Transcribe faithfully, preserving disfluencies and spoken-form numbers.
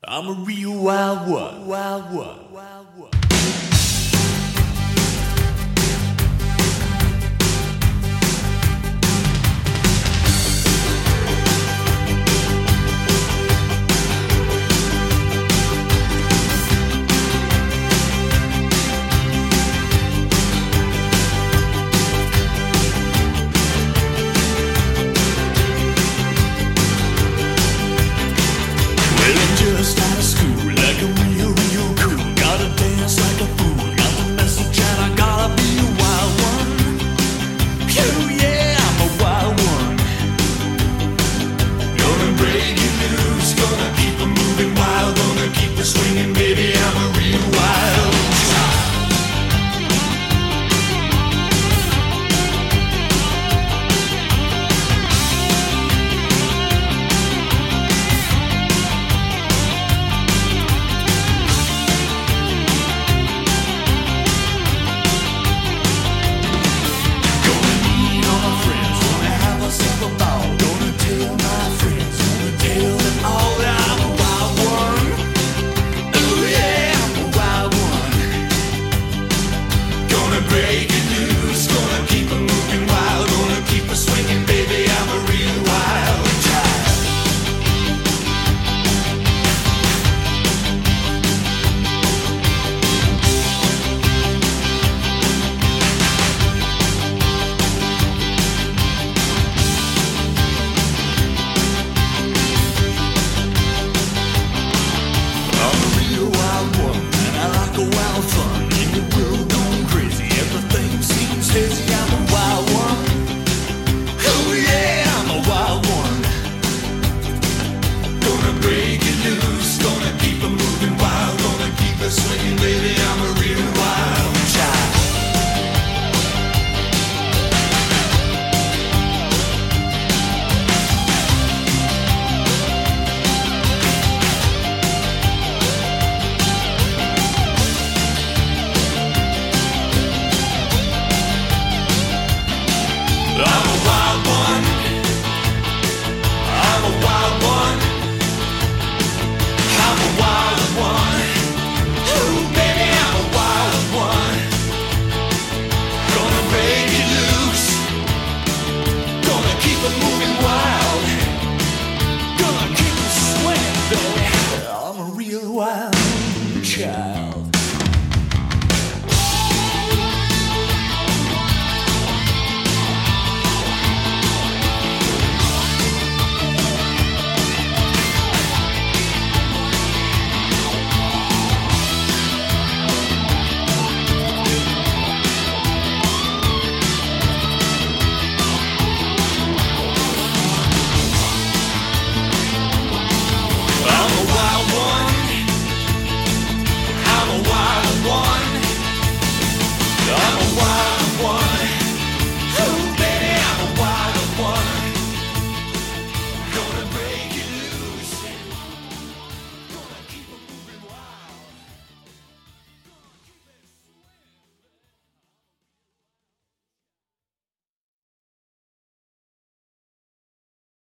I'm a real wild one, wild one, wild one. Just out of school, like a real, real cool. Gotta dance like a fool. Got the message and I gotta be a wild one. Oh yeah, I'm a wild one. Gonna break it loose, gonna keep it moving wild, gonna keep it swinging, baby. I'm a real wild child. Wild child.